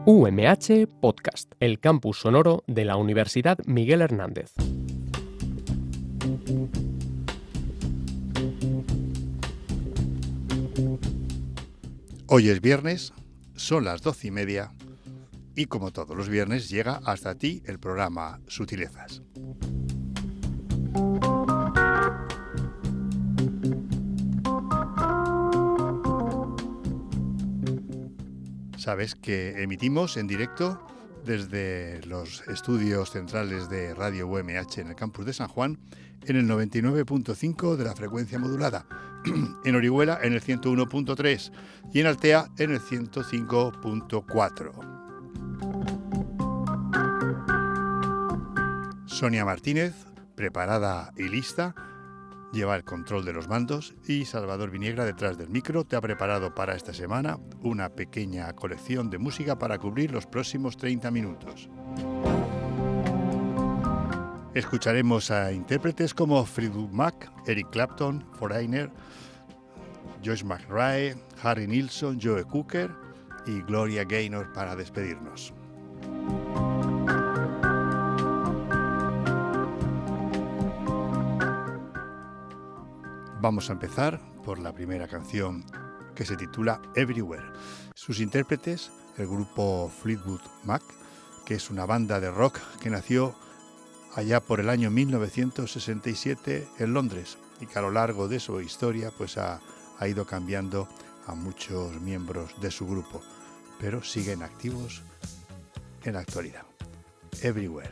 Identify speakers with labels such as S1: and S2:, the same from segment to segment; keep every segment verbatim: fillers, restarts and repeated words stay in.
S1: U M H Podcast, el campus sonoro de la Universidad Miguel Hernández.
S2: Hoy es viernes, son las doce y media y como todos los viernes llega hasta ti el programa Sutilezas. Sabes que emitimos en directo desde los estudios centrales de Radio U M H en el campus de San Juan en el noventa y nueve punto cinco de la frecuencia modulada, en Orihuela en el ciento uno punto tres y en Altea en el ciento cinco punto cuatro. Sonia Martínez, preparada y lista, lleva el control de los mandos y Salvador Viniegra detrás del micro te ha preparado para esta semana una pequeña colección de música para cubrir los próximos treinta minutos. Escucharemos a intérpretes como Fleetwood Mac, Eric Clapton, Foreigner, Joyce McRae, Harry Nilsson, Joe Cocker y Gloria Gaynor para despedirnos. Vamos a empezar por la primera canción, que se titula Everywhere. Sus intérpretes, el grupo Fleetwood Mac, que es una banda de rock que nació allá por el año mil novecientos sesenta y siete en Londres y que a lo largo de su historia pues ha, ha ido cambiando a muchos miembros de su grupo, pero siguen activos en la actualidad. Everywhere.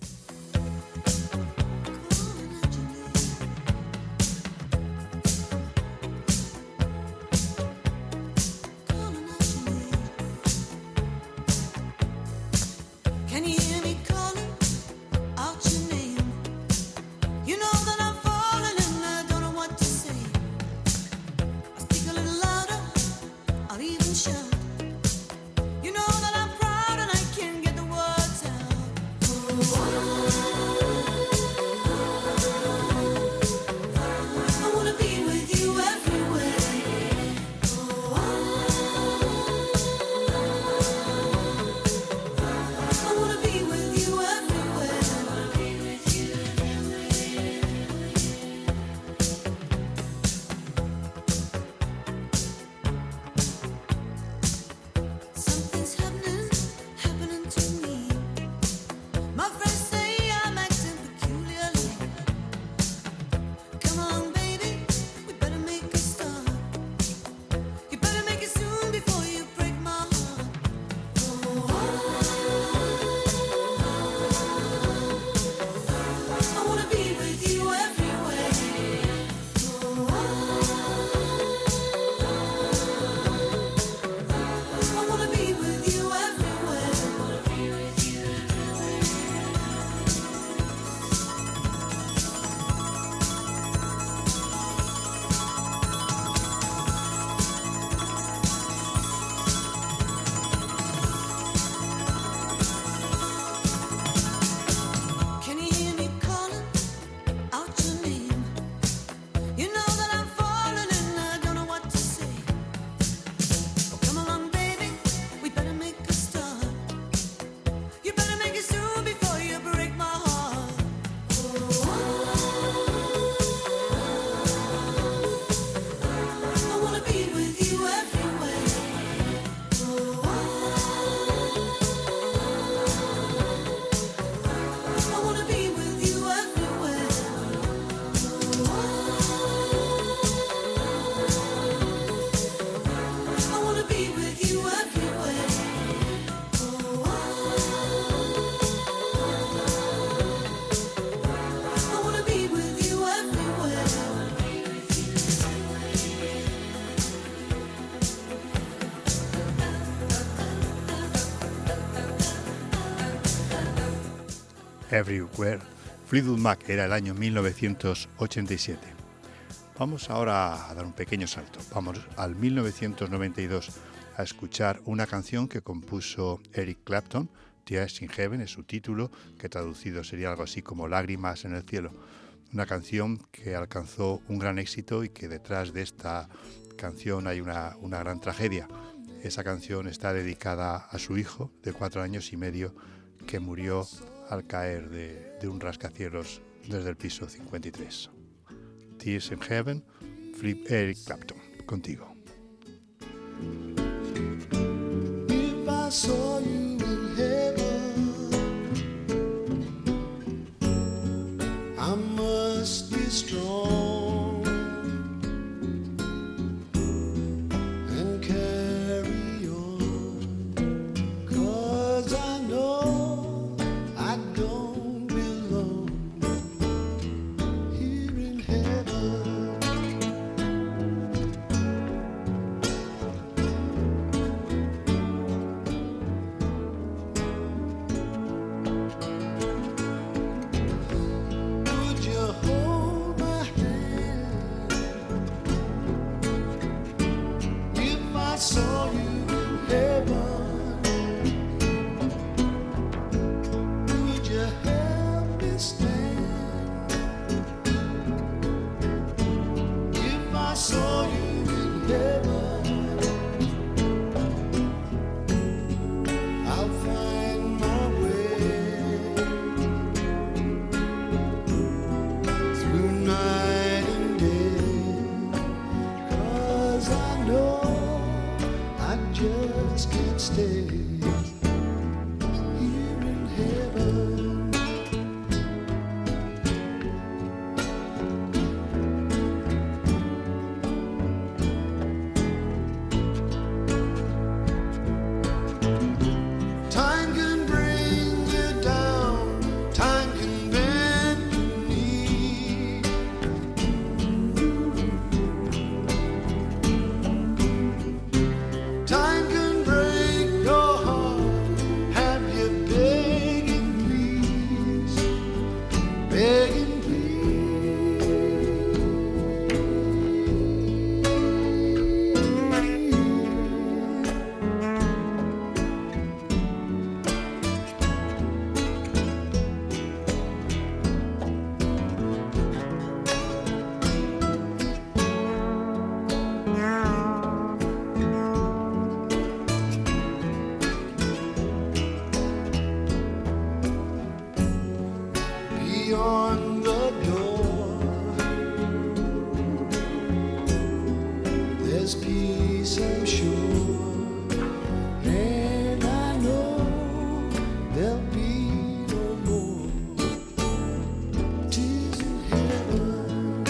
S2: Everywhere. Fleetwood Mac era el año mil novecientos ochenta y siete. Vamos ahora a dar un pequeño salto. Vamos al mil novecientos noventa y dos a escuchar una canción que compuso Eric Clapton, Tears in Heaven es su título, que traducido sería algo así como Lágrimas en el cielo. Una canción que alcanzó un gran éxito y que detrás de esta canción hay una, una gran tragedia. Esa canción está dedicada a su hijo de cuatro años y medio que murió al caer de, de un rascacielos desde el piso cincuenta y tres. Tears in Heaven, Flip Eric Clapton, contigo.
S3: If I saw you in heaven, I must be strong and carry on, 'cause I know I don't belong here in heaven. Would you hold my hand if I saw you in heaven? Would you help me stand if I saw you in heaven? I'll find my way through night and day, 'cause I know I just can't stay here in heaven. Time can bring you down, time can bend your knee. Time can break your heart, have you begging please, begging please. Beyond the door, there's peace, I'm sure, and I know there'll be no more tears in heaven.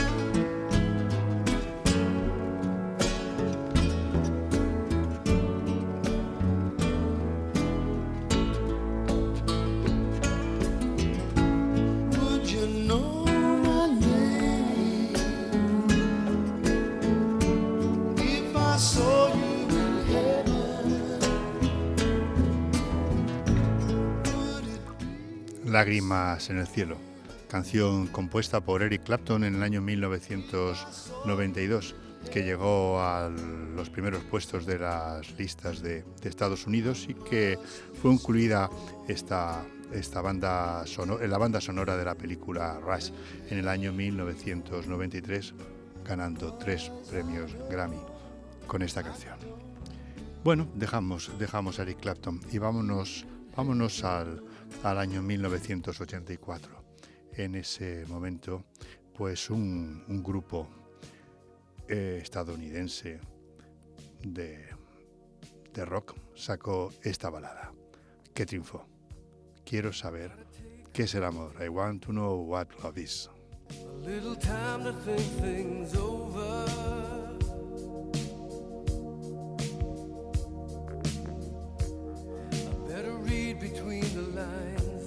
S3: Would you know my name if I saw you in heaven? Would it be?
S2: Lágrimas en el cielo, canción compuesta por Eric Clapton en el año mil novecientos noventa y dos, que llegó a los primeros puestos de las listas de, de Estados Unidos y que fue incluida esta, esta banda sonora, en la banda sonora de la película Rush en el año mil novecientos noventa y tres, ganando tres premios Grammy con esta canción. Bueno, dejamos, dejamos a Eric Clapton y vámonos, vámonos al, al año mil novecientos ochenta y cuatro. En ese momento, pues un, un grupo eh, estadounidense de, de rock sacó esta balada que triunfó. Quiero saber qué es el amor. I want to know what love is.
S4: A little time to think things over. I better read between the lines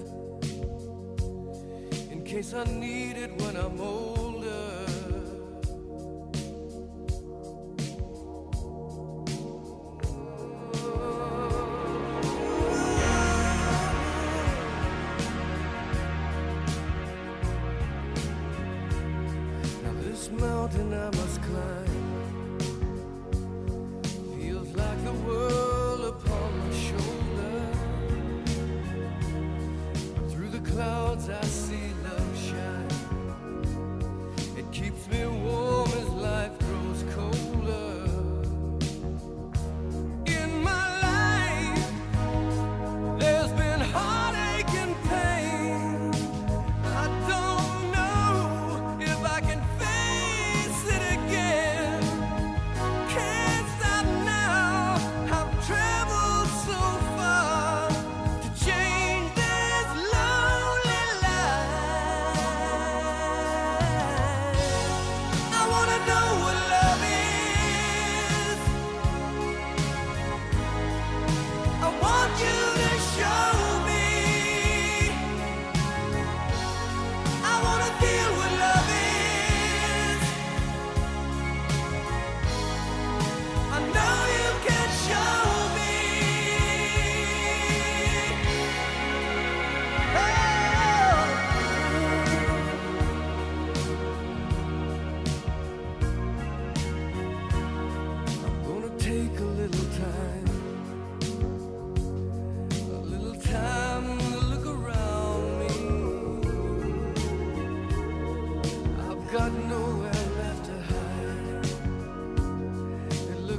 S4: in case I need it when I'm older. Mountain I must climb feels like the world upon my shoulder. Through the clouds I see love shine.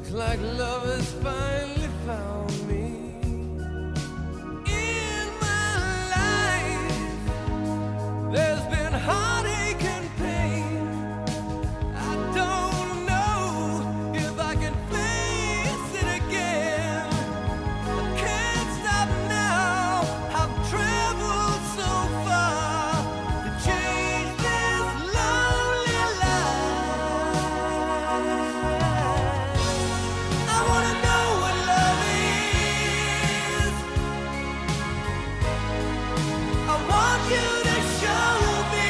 S4: Looks like love has finally found me. In my life, there's been heartache and pain. I don't know if I can face it again. I can't stop now. I've traveled so far to change this lonely life. I wanna know what love is. I want you to show me.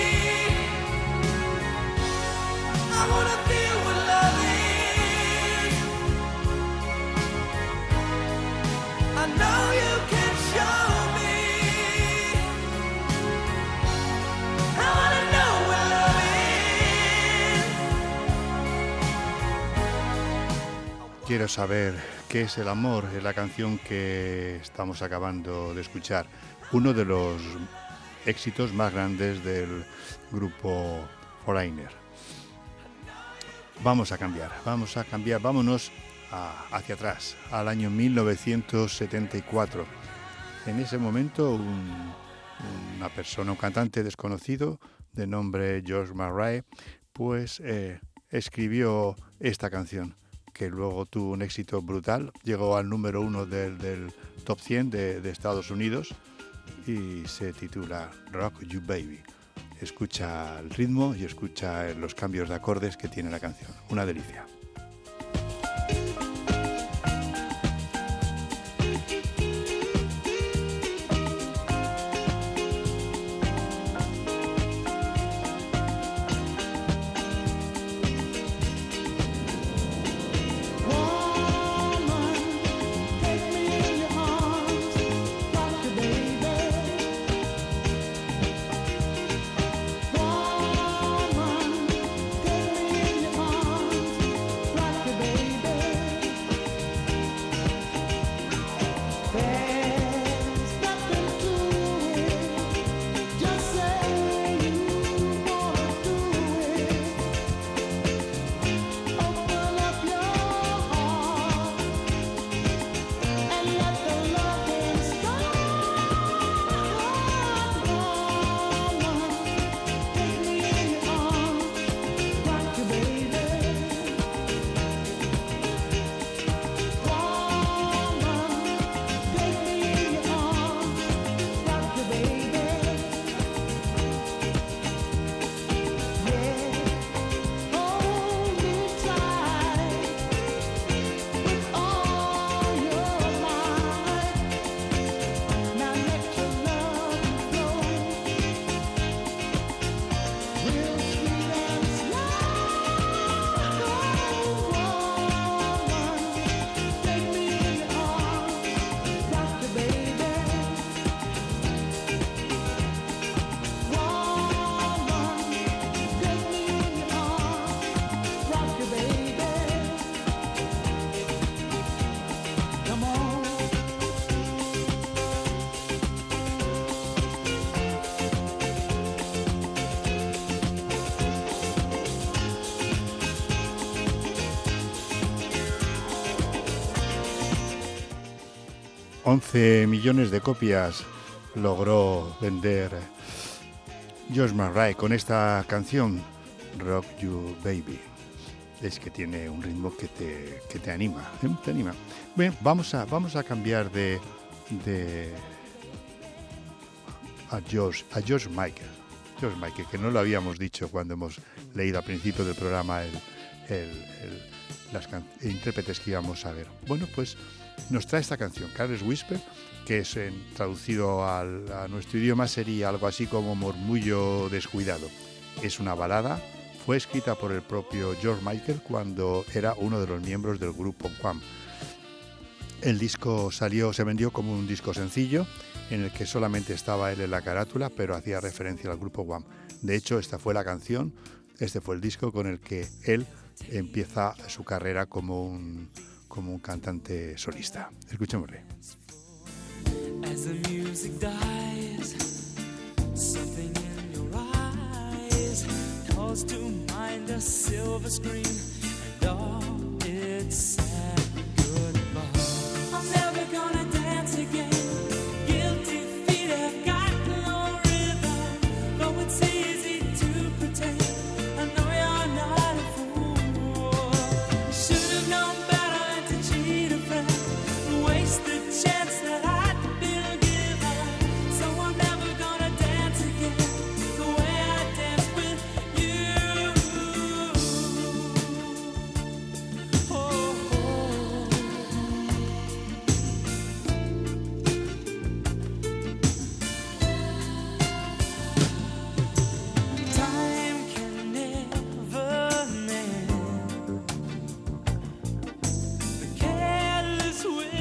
S4: I wanna feel what love is. I know you can show me. I wanna know what love is.
S2: Quiero saber qué es el amor, es la canción que estamos acabando de escuchar. Uno de los éxitos más grandes del grupo Foreigner. Vamos a cambiar, vamos a cambiar, vámonos a- hacia atrás, al año mil novecientos setenta y cuatro. En ese momento, un- una persona, un cantante desconocido de nombre George Murray, pues eh, escribió esta canción, que luego tuvo un éxito brutal, llegó al número uno del, del top cien de, de Estados Unidos y se titula Rock You Baby. Escucha el ritmo y escucha los cambios de acordes que tiene la canción. Una delicia. once millones de copias logró vender George Murray con esta canción, Rock You Baby. Es que tiene un ritmo que te, que te anima, ¿eh? Te anima. Bien, vamos a, vamos a cambiar de, de a George, a George Michael. George Michael, que no lo habíamos dicho cuando hemos leído al principio del programa el, el, el, las can- intérpretes que íbamos a ver. Bueno, pues nos trae esta canción, Careless Whisper, que es en, traducido al, a nuestro idioma sería algo así como murmullo descuidado. Es una balada, fue escrita por el propio George Michael cuando era uno de los miembros del grupo Wham. El disco salió, se vendió como un disco sencillo en el que solamente estaba él en la carátula, pero hacía referencia al grupo Wham. De hecho, esta fue la canción, este fue el disco con el que él empieza su carrera como un, como un cantante solista. Escuchémosle.
S5: As the music dies, something in your eyes calls to mind a silver screen and all its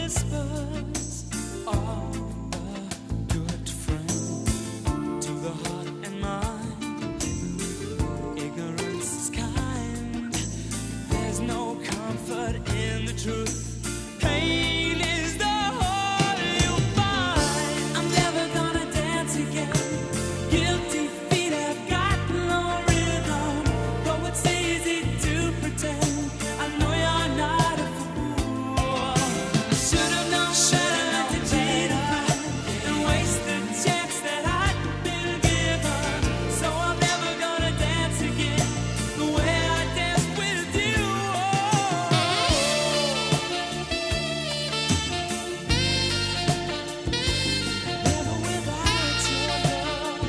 S5: whispers of a good friend to the heart and mind. Ignorance is kind. There's no comfort in the truth. Pain is the whole you'll find. I'm never gonna dance again. Guilty feet have got no rhythm. Though it's easy to pretend, I know you're not a fool. I should have known better to cheat a friend and waste the chance that I'd been given. So I'm never gonna dance again the way I danced with you. Never without your love.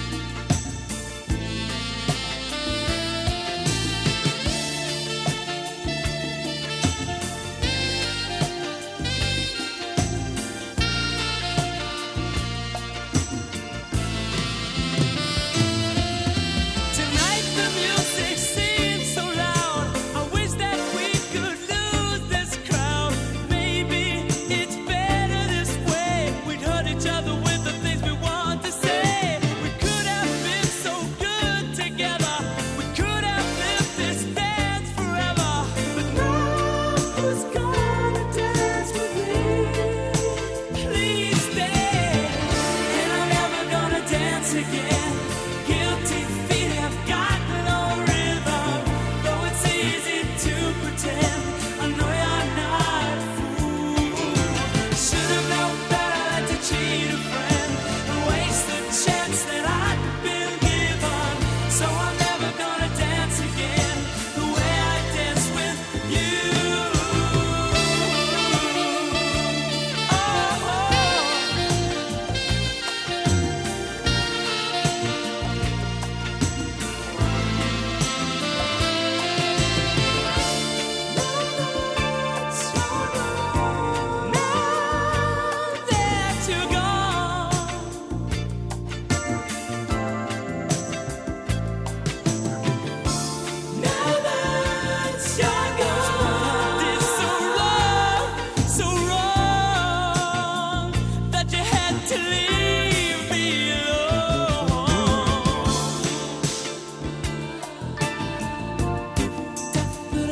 S5: Tonight the music seems so loud. I wish that we could lose this crowd. Maybe it's better this way. We'd hurt each other with the things we want to say. We could have been so good together. We could have lived this dance forever. But now who's gonna dance with me? Please stay. And I'm never gonna dance again. Guilty feet have got no rhythm. Though it's easy to pretend, I know you're not a fool. Should have known better to cheat a friend and waste the chance that I'd been given. So I'm never gonna dance again the way I danced with you. Now that you're gone, now that you're gone, it's so wrong, so wrong that you had to leave me alone. But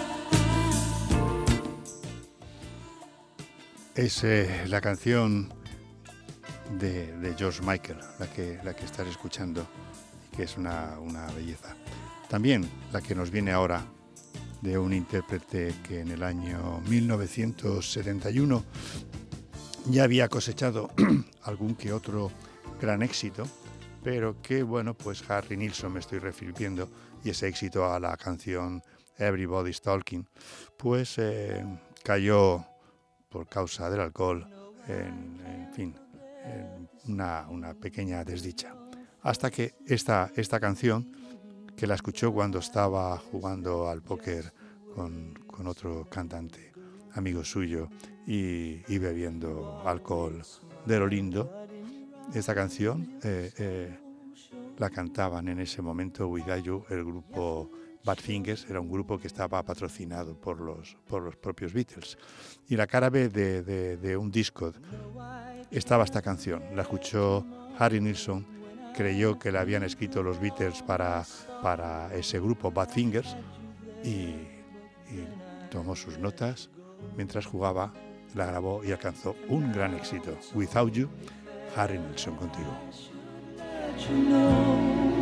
S5: I
S2: Es eh, la canción de, de George Michael, la que, la que estás escuchando, que es una, una belleza. También la que nos viene ahora de un intérprete que en el año mil novecientos setenta y uno ya había cosechado algún que otro gran éxito, pero que, bueno, pues Harry Nilsson me estoy refiriendo, y ese éxito a la canción Everybody's Talking, pues eh, cayó por causa del alcohol, en, en fin, en una, una pequeña desdicha. Hasta que esta, esta canción, que la escuchó cuando estaba jugando al póker con, con otro cantante, amigo suyo, y, y bebiendo alcohol de lo lindo, esta canción eh, eh, la cantaban en ese momento With You, el grupo Badfingers. Era un grupo que estaba patrocinado por los, por los propios Beatles. Y la cara B de, de, de un disco estaba esta canción. La escuchó Harry Nilsson, creyó que la habían escrito los Beatles para, para ese grupo Badfingers y, y tomó sus notas mientras jugaba, la grabó y alcanzó un gran éxito. Without You, Harry Nilsson contigo.
S6: Let you know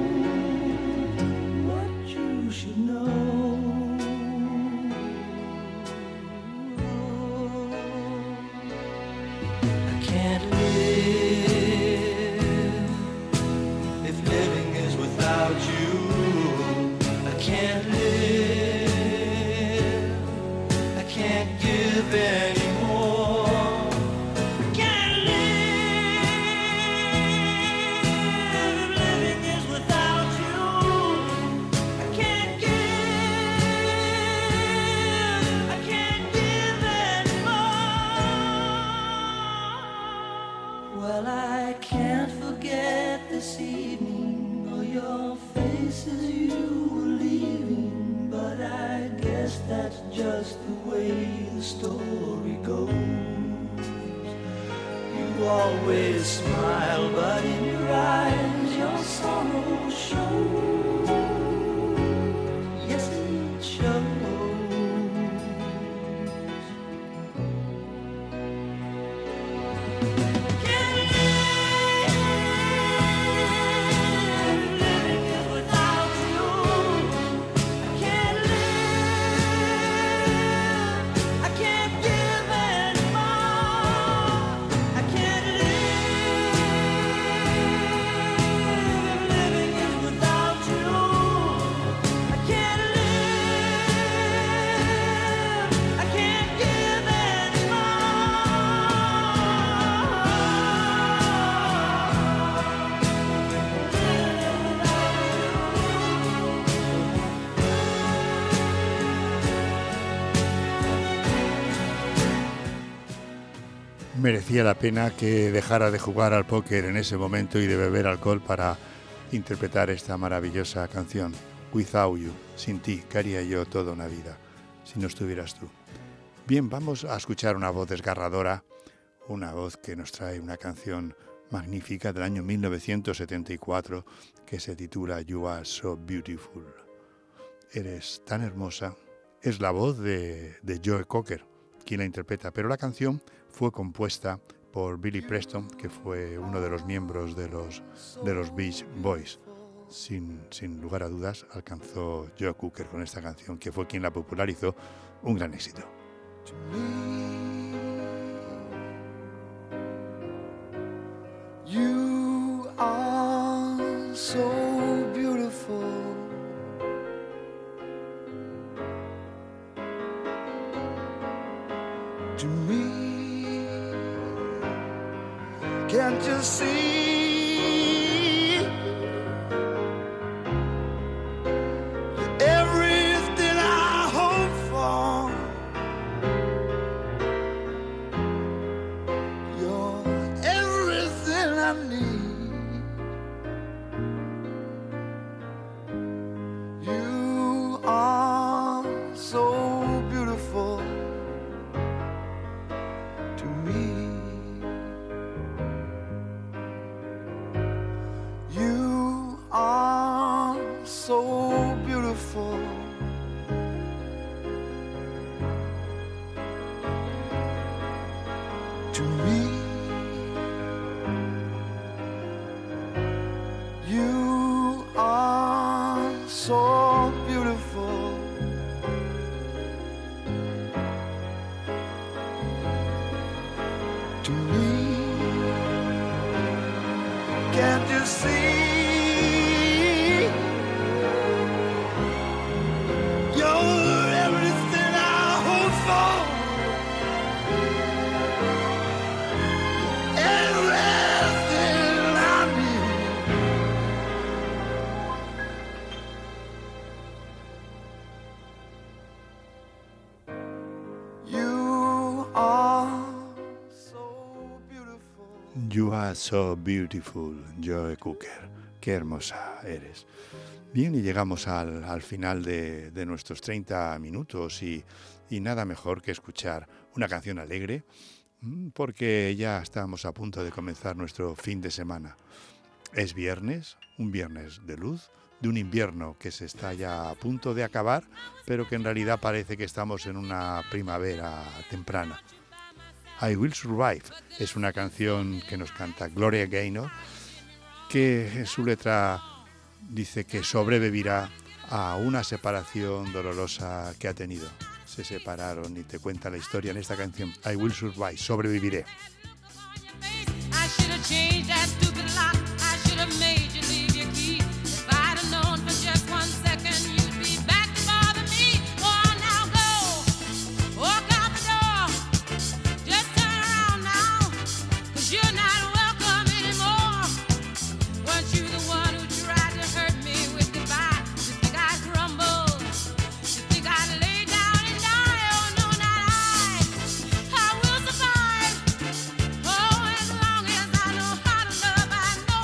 S6: what you should know. I can't live if living is without you. I can't live. I can't give anymore. I can't live if living is without you. I can't give. I can't give anymore. Well, I can't forget this evening or your faces you were leaving, but I guess that's just the way the story goes. always smile, but in your eyes your sorrow shows. Yes, it shows.
S2: Merecía la pena que dejara de jugar al póker en ese momento y de beber alcohol para interpretar esta maravillosa canción. Without You, sin ti, ¿qué haría yo toda una vida si no estuvieras tú? Bien, vamos a escuchar una voz desgarradora, una voz que nos trae una canción magnífica del año mil novecientos setenta y cuatro que se titula You Are So Beautiful. Eres tan hermosa. Es la voz de, de Joe Cocker quien la interpreta, pero la canción fue compuesta por Billy Preston, que fue uno de los miembros de los, de los Beach Boys. Sin, sin lugar a dudas, alcanzó Joe Cocker con esta canción, que fue quien la popularizó, un gran éxito.
S3: You are so beautiful. To me, can't you see? You're everything I hope for. You're everything I need. You are so beautiful. You are so beautiful. To me, you are so beautiful. To me, can't you see? You're everything I hope for. Everything I need. You are
S2: You are so beautiful, Joe Cocker. Qué hermosa eres. Bien, y llegamos al, al final de, de nuestros treinta minutos y, y nada mejor que escuchar una canción alegre, porque ya estamos a punto de comenzar nuestro fin de semana. Es viernes, un viernes de luz, de un invierno que se está ya a punto de acabar, pero que en realidad parece que estamos en una primavera temprana. I Will Survive es una canción que nos canta Gloria Gaynor, que en su letra dice que sobrevivirá a una separación dolorosa que ha tenido. Se separaron y te cuenta la historia en esta canción, I Will Survive, sobreviviré.
S7: I will survive. Oh, as long as I know how to love, I know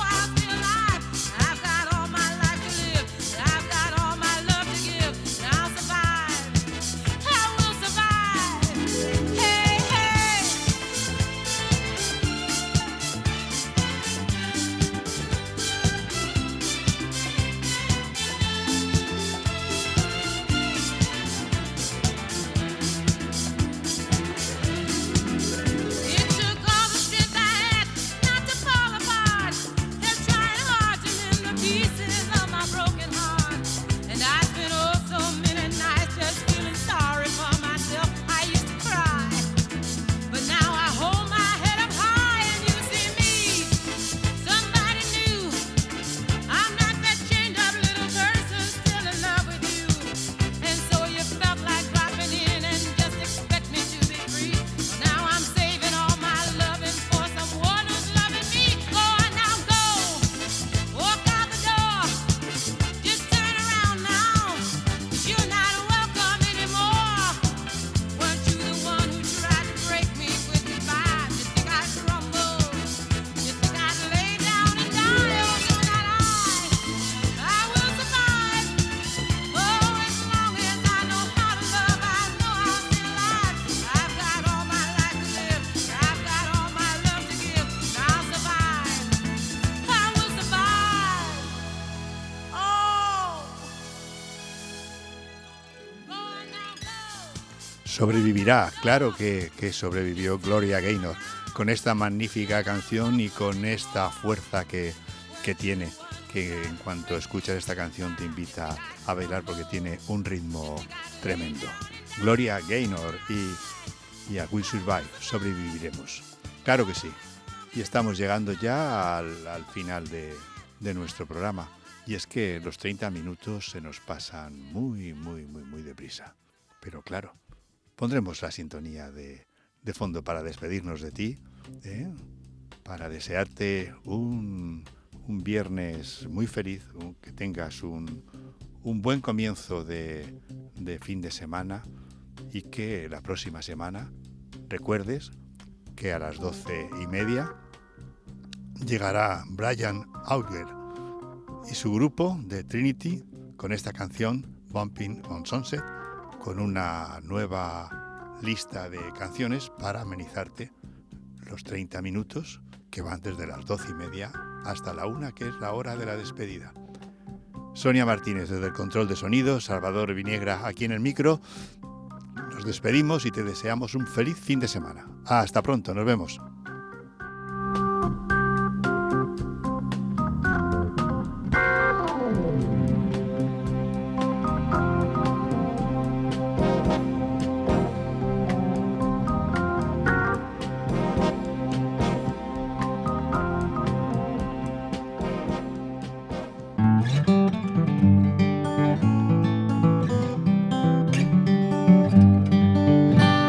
S2: Sobrevivirá, claro que, que sobrevivió Gloria Gaynor con esta magnífica canción y con esta fuerza que, que tiene, que en cuanto escuchas esta canción te invita a bailar porque tiene un ritmo tremendo. Gloria Gaynor y, y a Will Survive, sobreviviremos. Claro que sí. Y estamos llegando ya al, al final de, de nuestro programa. Y es que los treinta minutos se nos pasan muy, muy, muy, muy deprisa. Pero claro, pondremos la sintonía de, de fondo para despedirnos de ti, ¿eh? Para desearte un, un viernes muy feliz, un, que tengas un, un buen comienzo de, de fin de semana y que la próxima semana recuerdes que a las doce y media llegará Brian Auger y su grupo de Trinity con esta canción Bumping on Sunset, con una nueva lista de canciones para amenizarte los treinta minutos que van desde las doce y media hasta la una, que es la hora de la despedida. Sonia Martínez desde el control de sonido, Salvador Viniegra aquí en el micro. Nos despedimos y te deseamos un feliz fin de semana. Hasta pronto, nos vemos.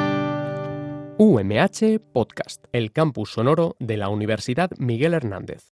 S1: U M H Podcast, el campus sonoro de la Universidad Miguel Hernández.